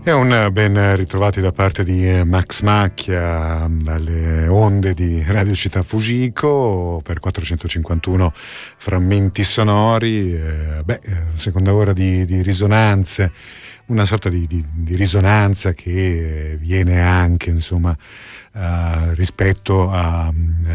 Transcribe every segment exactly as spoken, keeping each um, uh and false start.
E un ben ritrovati da parte di Max Macchia dalle onde di Radio Città Fujiko per quattrocentocinquantuno frammenti sonori. Eh, beh, seconda ora di, di risonanze, una sorta di, di, di risonanza che viene anche, insomma, uh, rispetto a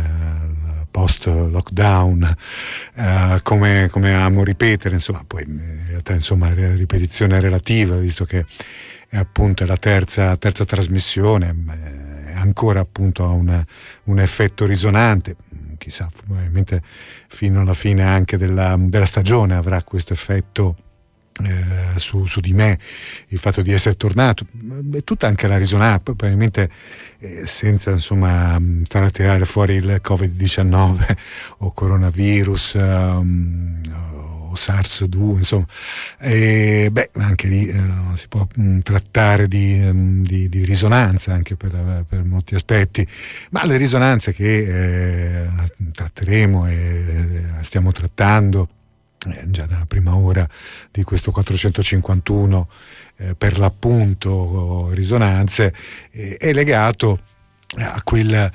uh, post lockdown, uh, come, come amo ripetere, insomma, poi in realtà, insomma, ripetizione relativa, visto che è appunto la terza, terza trasmissione, eh, ancora appunto ha una, un effetto risonante, chissà, probabilmente fino alla fine anche della, della stagione avrà questo effetto eh, su, su di me, il fatto di essere tornato, e tutta anche la risonanza, probabilmente eh, senza, insomma, stare a tirare fuori il covid diciannove o coronavirus, um, SARS due, insomma, e beh, anche lì eh, si può mh, trattare di, mh, di, di risonanza anche per, per molti aspetti, ma le risonanze che eh, tratteremo e eh, stiamo trattando eh, già nella prima ora di questo quattrocentocinquantuno eh, per l'appunto risonanze, eh, è legato a quella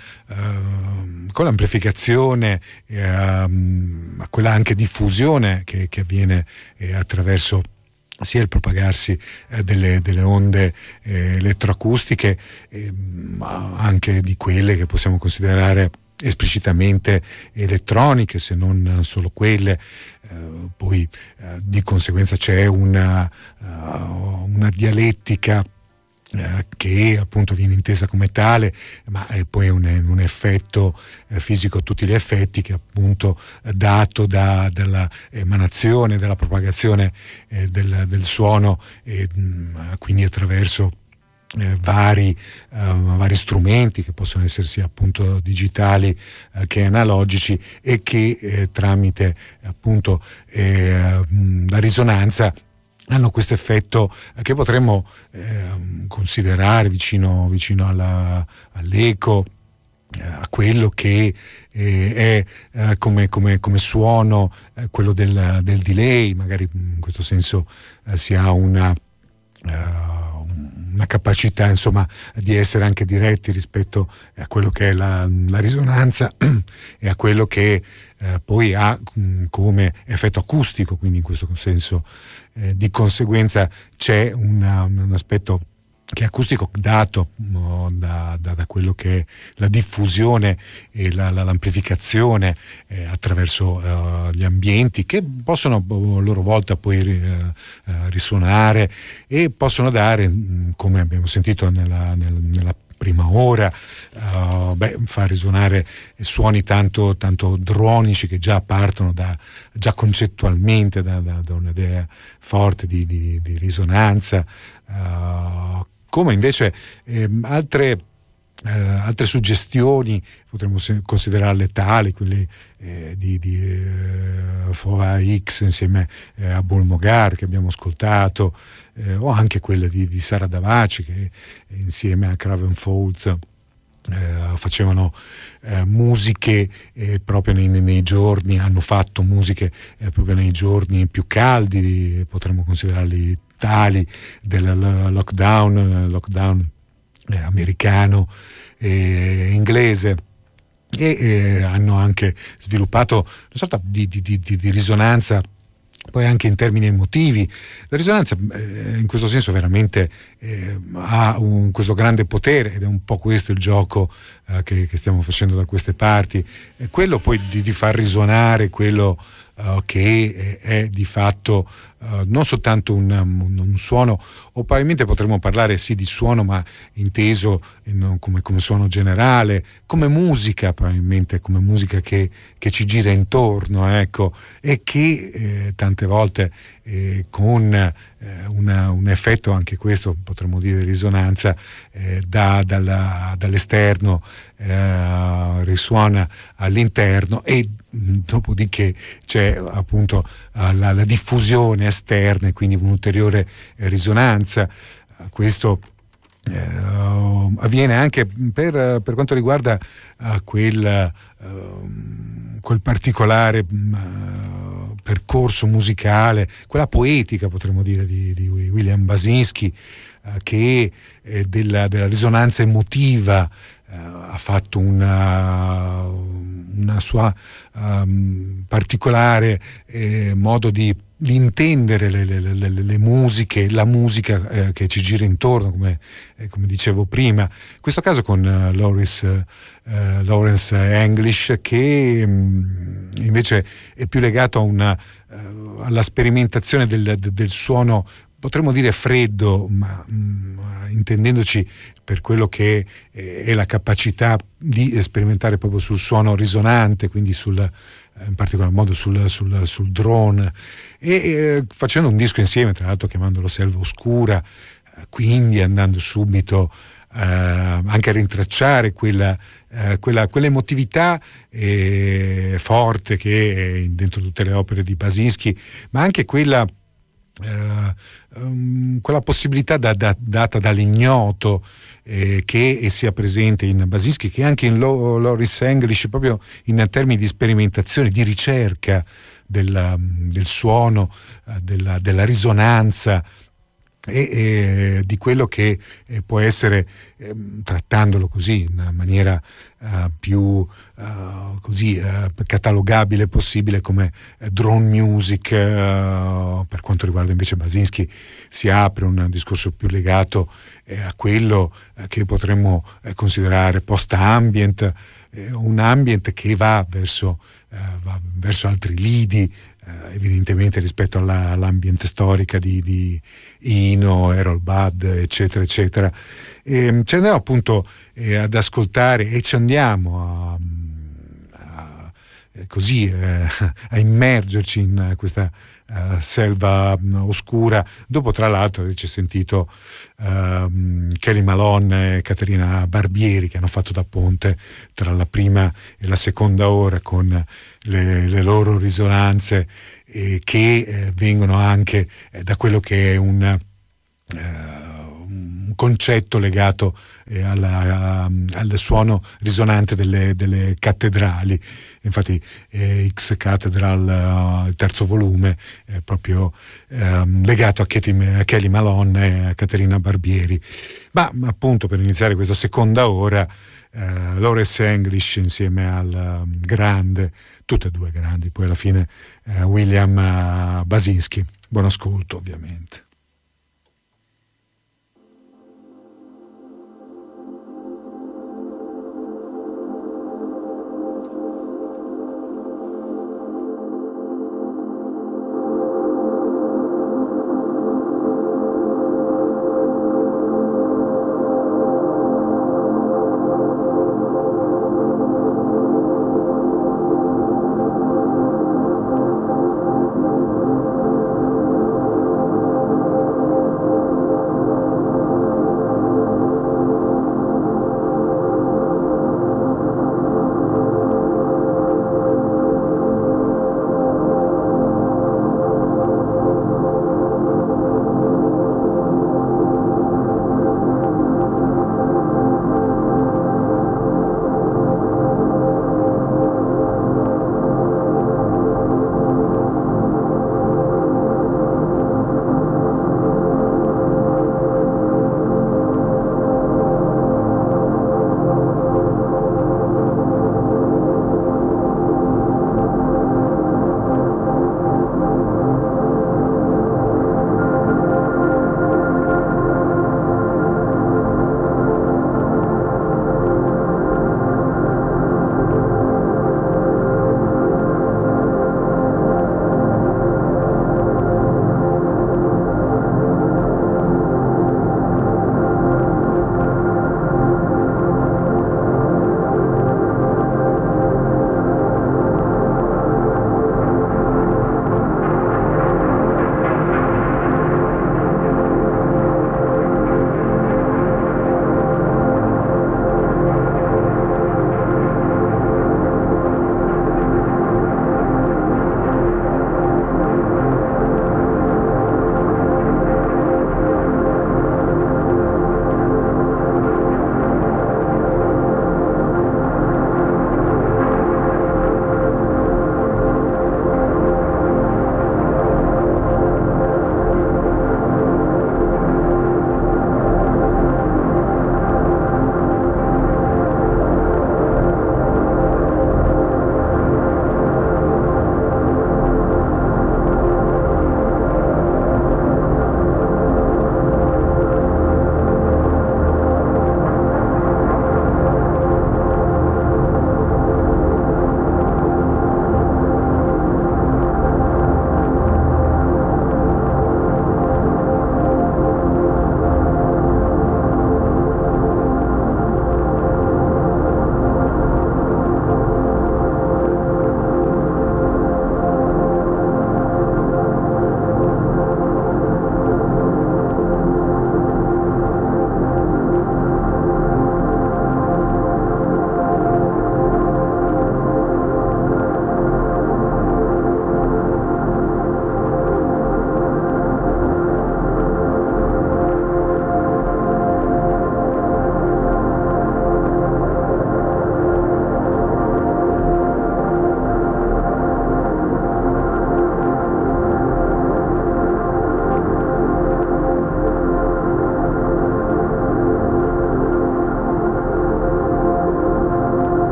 uh, con l'amplificazione e a, a quella anche diffusione che, che avviene eh, attraverso sia il propagarsi eh, delle, delle onde eh, elettroacustiche, eh, ma anche di quelle che possiamo considerare esplicitamente elettroniche, se non solo quelle. Eh, poi eh, di conseguenza c'è una, uh, una dialettica Eh, che appunto viene intesa come tale, ma è poi un, un effetto eh, fisico a tutti gli effetti, che appunto eh, dato da, dalla emanazione, dalla propagazione eh, del, del suono, e mh, quindi attraverso eh, vari, eh, vari strumenti che possono essere sia appunto digitali eh, che analogici, e che eh, tramite appunto eh, mh, la risonanza hanno questo effetto che potremmo eh, considerare vicino, vicino alla, all'eco, eh, a quello che eh, è eh, come, come, come suono, eh, quello del, del delay. Magari in questo senso eh, si ha una, uh, una capacità, insomma, di essere anche diretti rispetto a quello che è la, la risonanza e a quello che eh, poi ha mh, come effetto acustico, quindi in questo senso Eh, di conseguenza c'è una, un aspetto che è acustico dato no, da, da, da quello che è la diffusione e la, la, l'amplificazione eh, attraverso uh, gli ambienti, che possono a loro volta poi uh, uh, risuonare e possono dare, mh, come abbiamo sentito nella, nella, nella prima ora, uh, beh, fa risuonare suoni tanto, tanto dronici, che già partono da, già concettualmente da, da, da un'idea forte di, di, di risonanza, uh, come invece eh, altre Eh, altre suggestioni potremmo se- considerarle tali, quelle eh, di, di eh, F O A X insieme eh, a Bolmogar che abbiamo ascoltato, eh, o anche quelle di, di Sara Davaci che eh, insieme a Craven Falls eh, facevano eh, musiche eh, proprio nei, nei giorni, hanno fatto musiche eh, proprio nei giorni più caldi, potremmo considerarli tali, del lockdown, lockdown Eh, americano e inglese, e eh, hanno anche sviluppato una sorta di, di, di, di risonanza poi anche in termini emotivi. La risonanza eh, in questo senso veramente eh, ha un, questo grande potere, ed è un po' questo il gioco eh, che, che stiamo facendo da queste parti, è quello poi di, di far risuonare quello Uh, che è, è di fatto uh, non soltanto un, un, un suono, o probabilmente potremmo parlare sì di suono, ma inteso in, come, come suono generale, come musica, probabilmente come musica che, che ci gira intorno, ecco, e che eh, tante volte eh, con eh, una, un effetto, anche questo potremmo dire risonanza, eh, da, dalla, dall'esterno eh, risuona all'interno, e dopodiché c'è appunto uh, la, la diffusione esterna, e quindi un'ulteriore eh, risonanza. Uh, questo uh, avviene anche per, per quanto riguarda uh, quel, uh, quel particolare uh, percorso musicale, quella poetica potremmo dire di, di William Basinski, eh, che eh, della, della risonanza emotiva eh, ha fatto una, una sua um, particolare eh, modo di, di intendere le, le, le, le musiche, la musica eh, che ci gira intorno, come, eh, come dicevo prima. In questo caso con uh, Loris, uh, Lawrence English, che um, invece è più legato a una, uh, alla sperimentazione del, del suono, potremmo dire freddo, ma mh, intendendoci per quello che è la capacità di sperimentare proprio sul suono risonante, quindi sul, in particolar modo sul, sul, sul drone, e eh, facendo un disco insieme, tra l'altro chiamandolo Selva Oscura, eh, quindi andando subito eh, anche a rintracciare quella, eh, quella, quell'emotività eh, forte che è dentro tutte le opere di Basinski, ma anche quella Uh, um, quella possibilità da, da, data dall'ignoto eh, che sia presente in Basinski, che anche in Lo, Loris English, proprio in termini di sperimentazione, di ricerca del, del suono, uh, della, della risonanza e, e di quello che eh, può essere, eh, trattandolo così in una maniera uh, più uh, così uh, catalogabile possibile come uh, drone music. Uh, per quanto riguarda invece Basinski si apre un discorso più legato eh, a quello eh, che potremmo eh, considerare post-ambient, eh, un ambient che va verso, eh, va verso altri lidi, evidentemente rispetto alla, all'ambiente storica di, di Eno, Errol Budd, eccetera eccetera. E ci andiamo appunto eh, ad ascoltare e ci andiamo a, a, così eh, a immergerci in questa uh, selva oscura, dopo tra l'altro averci sentito uh, Kelly Malone e Caterina Barbieri, che hanno fatto da ponte tra la prima e la seconda ora con le, le loro risonanze eh, che eh, vengono anche eh, da quello che è un, eh, un concetto legato eh, alla, a, al suono risonante delle, delle cattedrali. Infatti eh, X Cathedral, uh, il terzo volume, è proprio eh, legato a, Katie, a Kelly Malone e a Caterina Barbieri. Ma appunto, per iniziare questa seconda ora, Uh, Loris English insieme al um, grande, tutte e due grandi, poi alla fine uh, William uh, Basinski. Buon ascolto, ovviamente.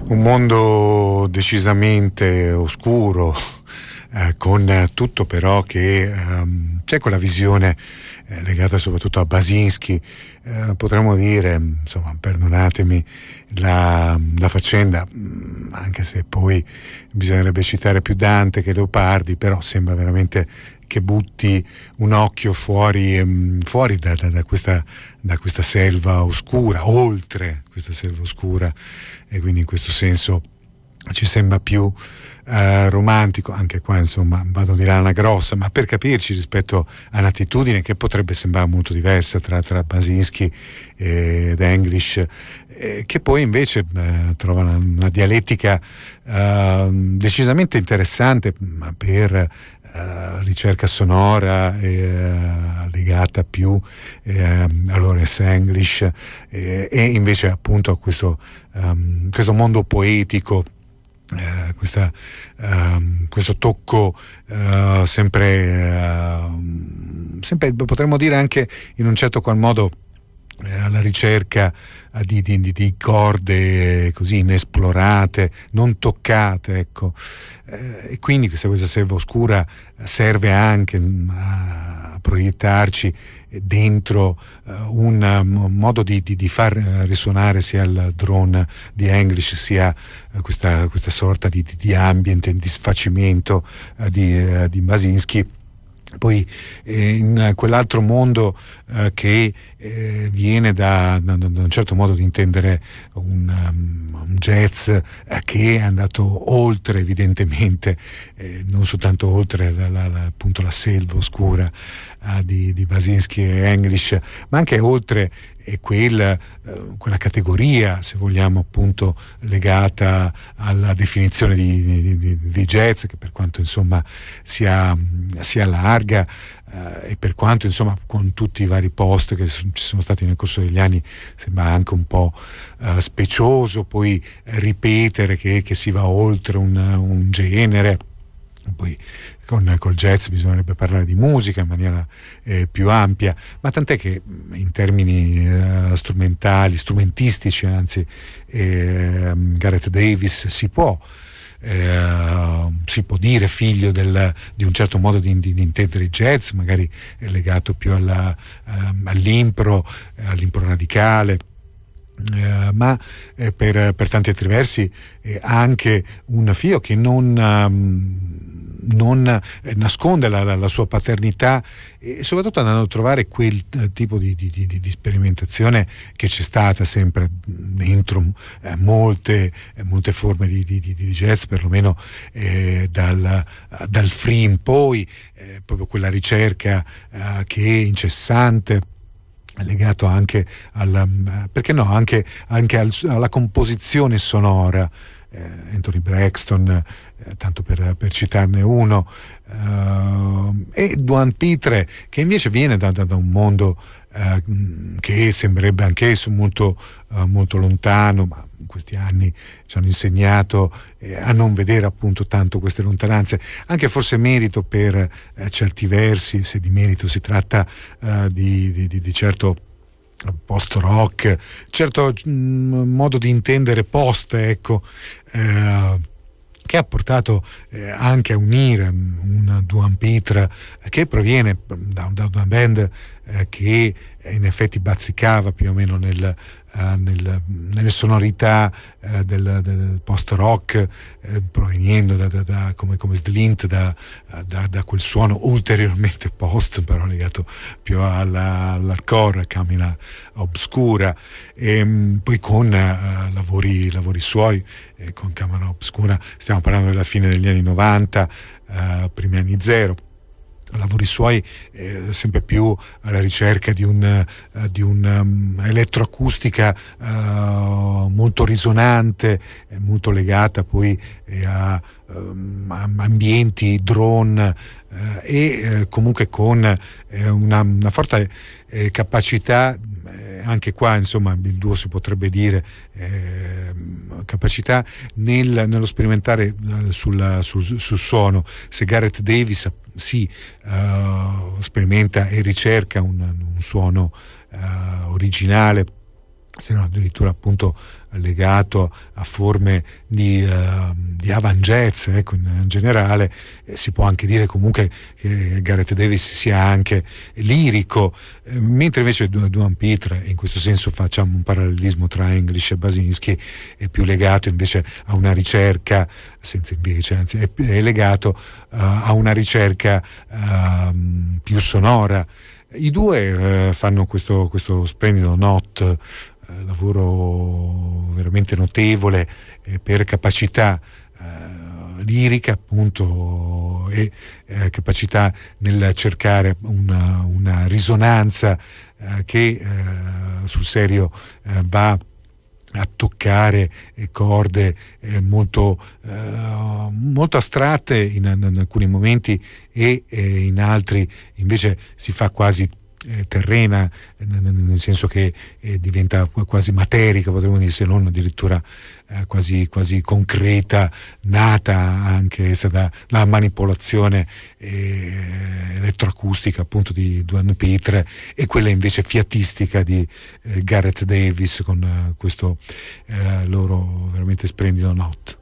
Un mondo decisamente oscuro, eh, con tutto però che ehm, c'è quella visione eh, legata soprattutto a Basinski, eh, potremmo dire, insomma, perdonatemi la, la faccenda, anche se poi bisognerebbe citare più Dante che Leopardi, però sembra veramente che butti un occhio fuori, fuori da, da, da, questa, da questa selva oscura, oltre questa selva oscura, e quindi in questo senso ci sembra più eh, romantico. Anche qua insomma vado di lana grossa, ma per capirci, rispetto a un'attitudine che potrebbe sembrare molto diversa tra, tra Basinski ed English, eh, che poi invece eh, trova una, una dialettica eh, decisamente interessante per Uh, ricerca sonora eh, legata più eh, a Lawrence English eh, e invece appunto a questo, um, questo mondo poetico, eh, questa, um, questo tocco uh, sempre, uh, sempre potremmo dire anche in un certo qual modo eh, alla ricerca Di, di, di corde così inesplorate, non toccate, ecco, eh, e quindi questa, questa selva oscura serve anche a, a proiettarci dentro uh, un um, modo di, di, di far risuonare sia il drone di English sia uh, questa, questa sorta di, di, di ambient, di sfacimento uh, di, uh, di Basinski. Poi eh, in quell'altro mondo eh, che eh, viene da, da, da un certo modo di intendere un, um, un jazz eh, che è andato oltre, evidentemente, eh, non soltanto oltre la, la, la, appunto la selva oscura eh, di, di Basinski e English, ma anche oltre e quel, eh, quella categoria, se vogliamo, appunto legata alla definizione di, di, di, di jazz, che per quanto insomma sia, sia larga eh, e per quanto insomma con tutti i vari post che ci sono stati nel corso degli anni sembra anche un po' eh, specioso poi ripetere che, che si va oltre un, un genere. Poi con col jazz bisognerebbe parlare di musica in maniera eh, più ampia, ma tant'è che in termini eh, strumentali, strumentistici anzi, eh, Gareth Davis si può eh, si può dire figlio del, di un certo modo di, di, di intendere il jazz, magari è legato più alla, um, all'impro, all'impro radicale. Uh, ma eh, per, per tanti altri versi eh, ha anche un figlio che non, um, non eh, nasconde la, la, la sua paternità, e soprattutto andando a trovare quel eh, tipo di, di, di, di sperimentazione che c'è stata sempre dentro eh, molte, eh, molte forme di, di, di, di jazz, perlomeno eh, dal, dal free in poi, eh, proprio quella ricerca eh, che è incessante, legato anche alla, perché no, anche, anche al, alla composizione sonora. eh, Anthony Braxton, eh, tanto per, per citarne uno, eh, e Duane Pitre, che invece viene da, da, da un mondo eh, che sembrerebbe anch'esso molto, eh, molto lontano, ma in questi anni ci hanno insegnato eh, a non vedere appunto tanto queste lontananze, anche forse merito per eh, certi versi, se di merito si tratta eh, di, di, di, di certo post rock, certo mh, modo di intendere post, ecco, eh, che ha portato eh, anche a unire un Duane Pitre che proviene da, da una band eh, che in effetti bazzicava più o meno nel, uh, nel, nelle sonorità uh, del, del post rock, eh, proveniendo da, da, da, come, come Slint da, da, da quel suono ulteriormente post, però legato più alla, all'hardcore, Camina Obscura, e um, poi con uh, lavori, lavori suoi, eh, con Camera Obscura stiamo parlando della fine degli anni novanta, uh, primi anni zero. Lavori suoi eh, sempre più alla ricerca di un uh, di un um, elettroacustica uh, molto risonante, eh, molto legata poi eh, a, um, a ambienti drone, eh, e eh, comunque con eh, una, una forte eh, capacità, eh, anche qua insomma il duo si potrebbe dire eh, capacità nel, nello sperimentare eh, sul, sul, sul suono. Se Gareth Davis si uh, sperimenta e ricerca un, un suono uh, originale se non addirittura appunto legato a forme di, uh, di avant jazz, ecco, in generale. Eh, si può anche dire comunque che Gareth Davis sia anche lirico, eh, mentre invece Duane Petre, in questo senso facciamo un parallelismo tra English e Basinski, è più legato invece a una ricerca, senza invece, anzi è, è legato uh, a una ricerca uh, più sonora. I due uh, fanno questo, questo splendido Not, lavoro veramente notevole eh, per capacità eh, lirica appunto e eh, capacità nel cercare una, una risonanza eh, che eh, sul serio eh, va a toccare corde eh, molto, eh, molto astratte in, in alcuni momenti e eh, in altri invece si fa quasi Eh, terrena, nel senso che eh, diventa quasi materica, potremmo dire, se non addirittura eh, quasi, quasi concreta, nata anche essa dalla manipolazione eh, elettroacustica appunto di Duane Petre, e quella invece fiatistica di eh, Gareth Davis con eh, questo eh, loro veramente splendido Not.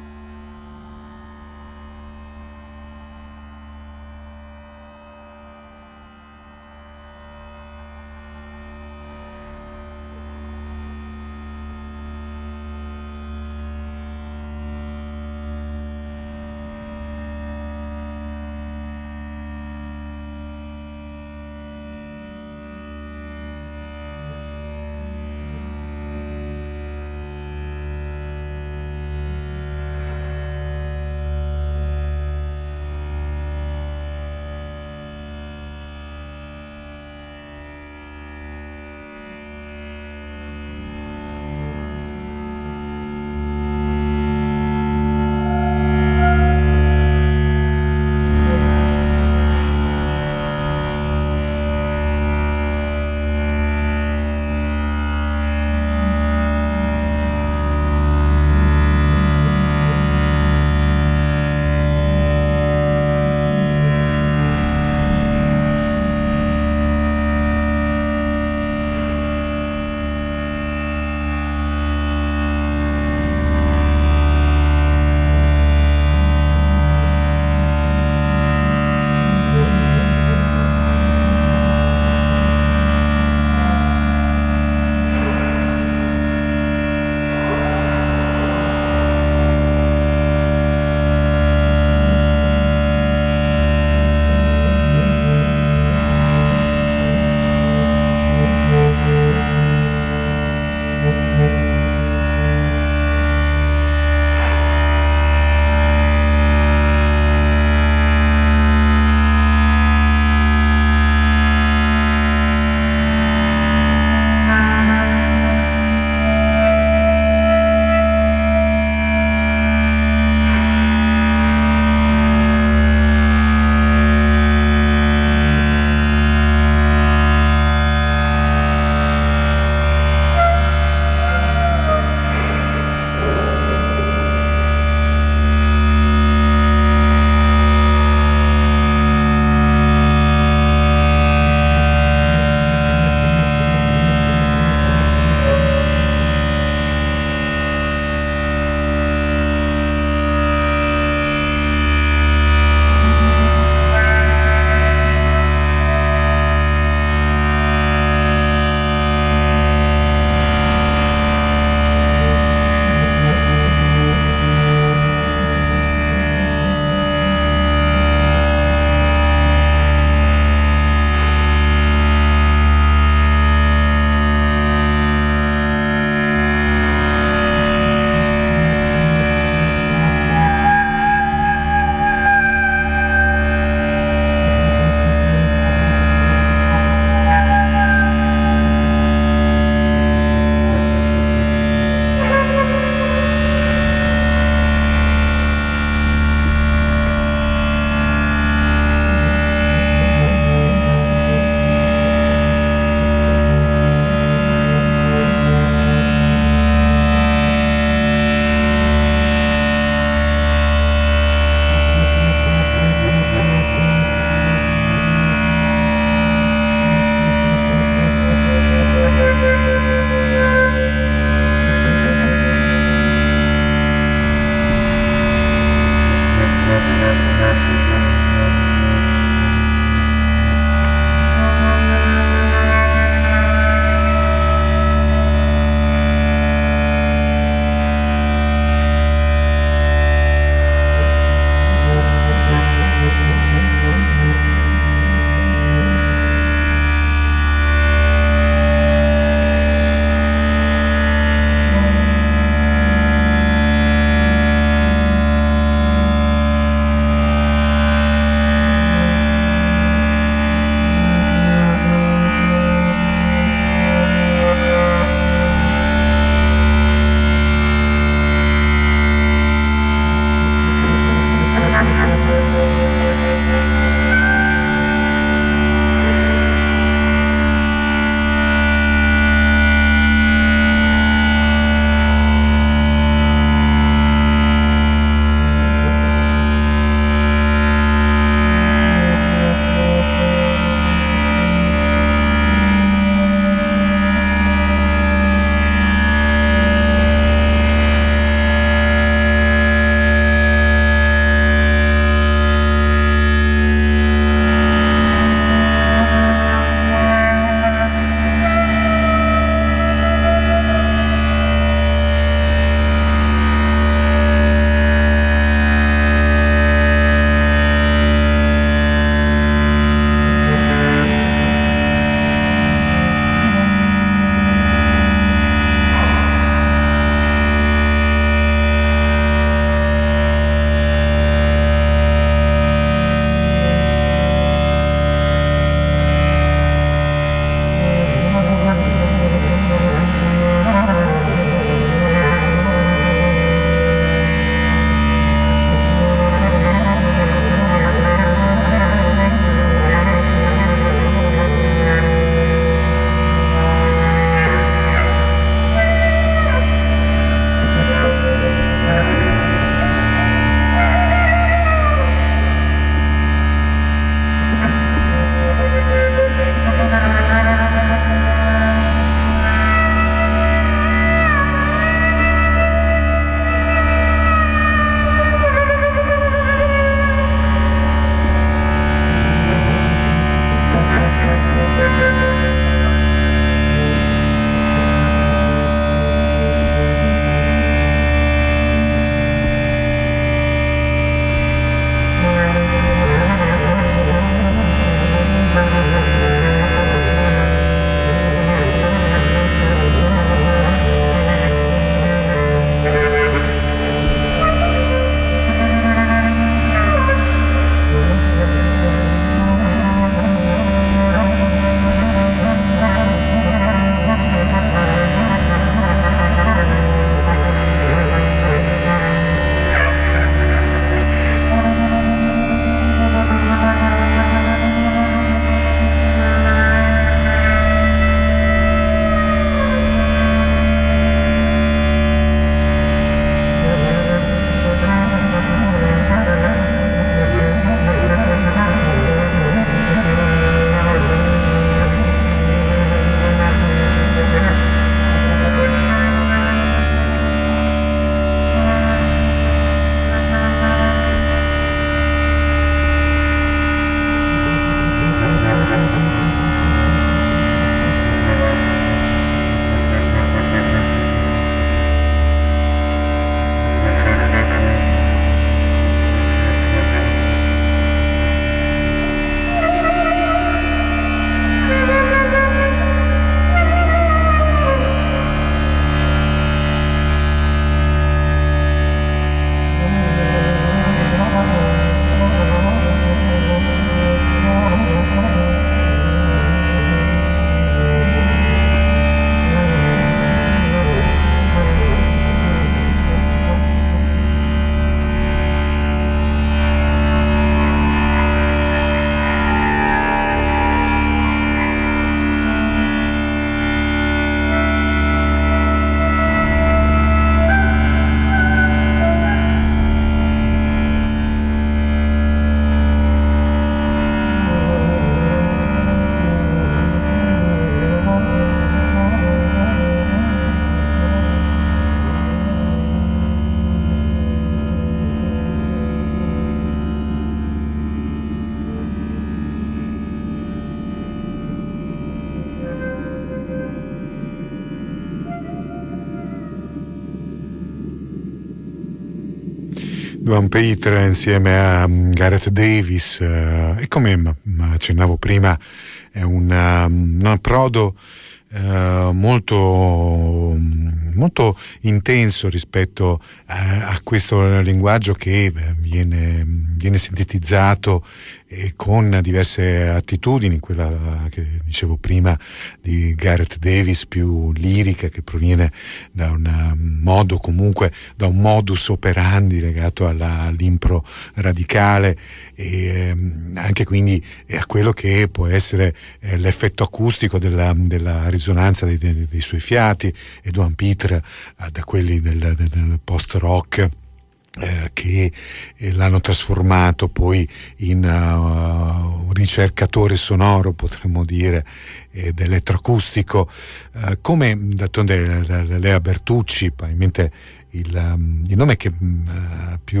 Duane Petre insieme a Gareth Davis, eh, e come accennavo prima è un, um, un approdo eh, molto, molto intenso rispetto a, a questo linguaggio che viene, viene sintetizzato e con diverse attitudini, quella che dicevo prima di Gareth Davis più lirica, che proviene da un modo, comunque da un modus operandi legato alla, all'impro radicale, e ehm, anche quindi a quello che può essere eh, l'effetto acustico della, della risonanza dei, dei, dei suoi fiati, e Duane Petre eh, da quelli del, del, del post rock Eh, che eh, l'hanno trasformato poi in uh, un ricercatore sonoro, potremmo dire, eh, dell'elettroacustico, uh, come d'altronde Lea Bertucci, probabilmente il, um, il nome che uh, più,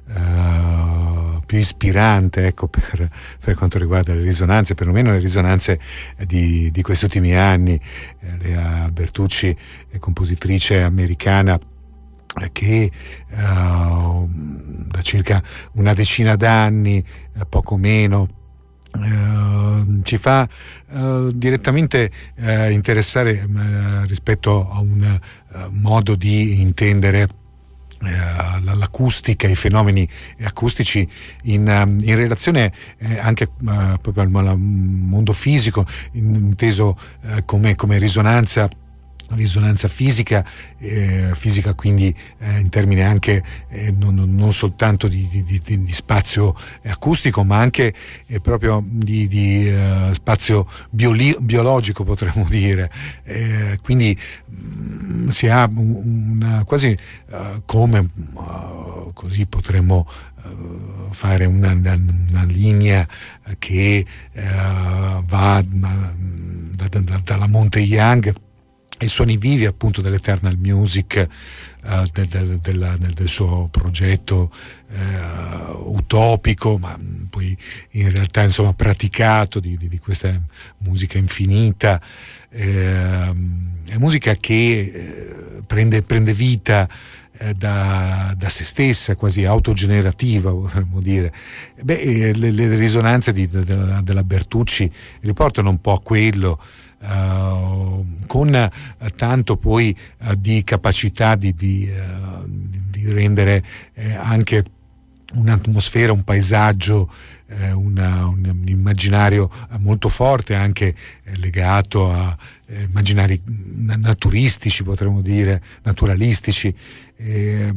uh, più ispirante, ecco, per, per quanto riguarda le risonanze, perlomeno le risonanze di, di questi ultimi anni. eh, Lea Bertucci è compositrice americana che uh, da circa una decina d'anni, uh, poco meno, uh, ci fa uh, direttamente uh, interessare uh, rispetto a un uh, modo di intendere uh, l'acustica, i fenomeni acustici in, um, in relazione eh, anche uh, proprio al, al mondo fisico, inteso uh, come, come risonanza risonanza fisica, eh, fisica quindi eh, in termini anche eh, non, non soltanto di, di, di, di spazio acustico, ma anche eh, proprio di, di uh, spazio bioli- biologico, potremmo dire. Eh, quindi mh, si ha una quasi uh, come uh, così potremmo uh, fare una, una, una linea che uh, va da, da, da, dalla Monte Young e suoni vivi appunto dell'Eternal Music, uh, del, del, del, del suo progetto uh, utopico, ma poi in realtà insomma praticato, di, di, di questa musica infinita, eh, è musica che eh, prende, prende vita eh, da, da se stessa, quasi autogenerativa, vorremmo dire. Beh, le, le risonanze di, della, della Bertucci riportano un po' a quello, Uh, con uh, tanto poi uh, di capacità di, di, uh, di rendere eh, anche un'atmosfera, un paesaggio, eh, una, un, un immaginario molto forte, anche eh, legato a eh, immaginari naturistici, potremmo dire, naturalistici, eh,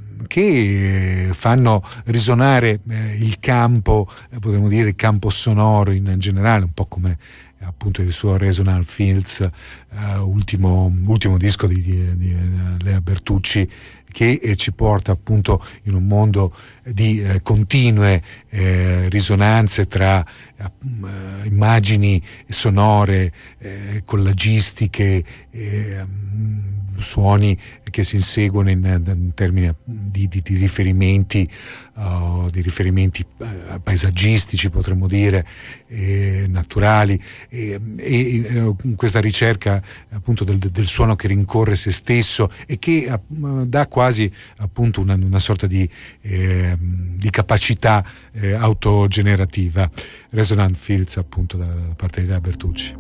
che fanno risonare eh, il campo, eh, potremmo dire il campo sonoro in generale, un po' come appunto il suo Resonant Fields, uh, ultimo, ultimo disco di, di, di Lea Bertucci, che eh, ci porta appunto in un mondo di eh, continue eh, risonanze tra eh, immagini sonore, eh, collagistiche, eh, suoni che si inseguono in, in termini di, di, di riferimenti, uh, di riferimenti uh, paesaggistici, potremmo dire, eh, naturali, e, e, e questa ricerca appunto del, del suono che rincorre se stesso e che uh, dà quasi appunto una, una sorta di, eh, di capacità eh, autogenerativa. Resonant Fields appunto da, da parte di Lea Bertucci.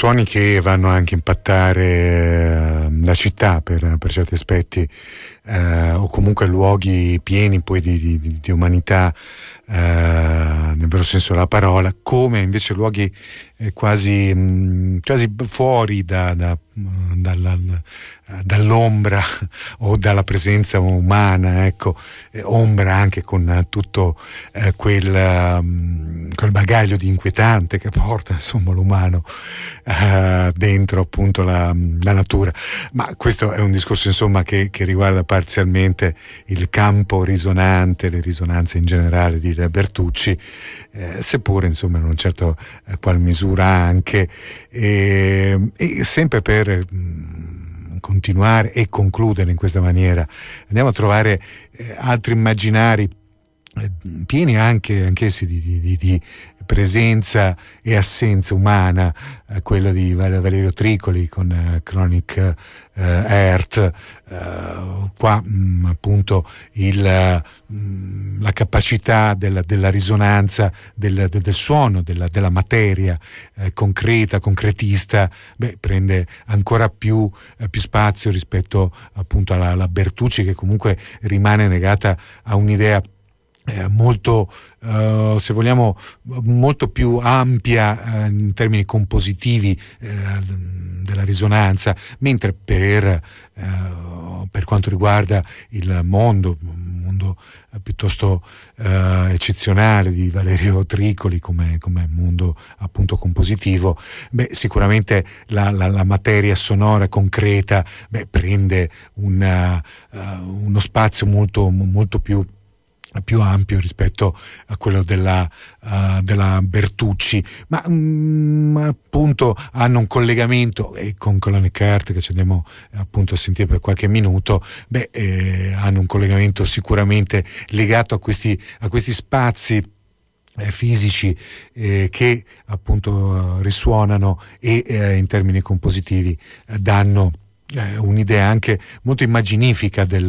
suoni che vanno anche a impattare eh, la città per, per certi aspetti, eh, o comunque luoghi pieni poi di, di, di umanità, eh, nel vero senso della parola, come invece luoghi eh, quasi, mh, quasi fuori da, da, dalla, dall'ombra o dalla presenza umana, ecco, eh, ombra anche con tutto eh, quel, um, quel bagaglio di inquietante che porta insomma l'umano eh, dentro appunto la, la natura. Ma questo è un discorso insomma che, che riguarda parzialmente il campo risonante, le risonanze in generale di Bertucci, eh, seppure insomma in un certo eh, qual misura anche, eh, e sempre per mh, continuare e concludere in questa maniera andiamo a trovare eh, altri immaginari eh, pieni anche anch'essi di, di, di, di presenza e assenza umana, eh, quello di Valerio Tricoli con eh, Chronic eh, Earth, eh, qua mh, appunto il, mh, la capacità della, della risonanza del, del, del suono, della, della materia eh, concreta, concretista, beh, prende ancora più, eh, più spazio rispetto appunto alla, alla Bertucci, che comunque rimane legata a un'idea Eh, molto, uh, se vogliamo, molto più ampia uh, in termini compositivi uh, della risonanza, mentre per, uh, per quanto riguarda il mondo, un mondo uh, piuttosto uh, eccezionale di Valerio Tricoli come, come mondo appunto compositivo, beh, sicuramente la, la, la materia sonora concreta beh, prende una, uh, uno spazio molto, molto più più ampio rispetto a quello della, uh, della Bertucci, ma um, appunto hanno un collegamento, e con Chronic Earth che ci andiamo appunto a sentire per qualche minuto, beh, eh, hanno un collegamento sicuramente legato a questi, a questi spazi eh, fisici eh, che appunto uh, risuonano e eh, in termini compositivi eh, danno Eh, un'idea anche molto immaginifica del,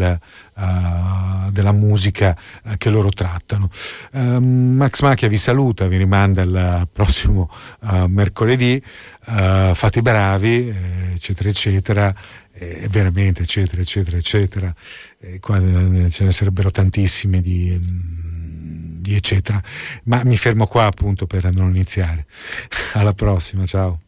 uh, della musica uh, che loro trattano. Uh, Max Macchia vi saluta, vi rimanda al prossimo uh, mercoledì, uh, fate i bravi, eh, eccetera eccetera, eh, veramente eccetera eccetera eccetera, eh, qua eh, ce ne sarebbero tantissime di, di eccetera, ma mi fermo qua appunto per non iniziare. Alla prossima, ciao.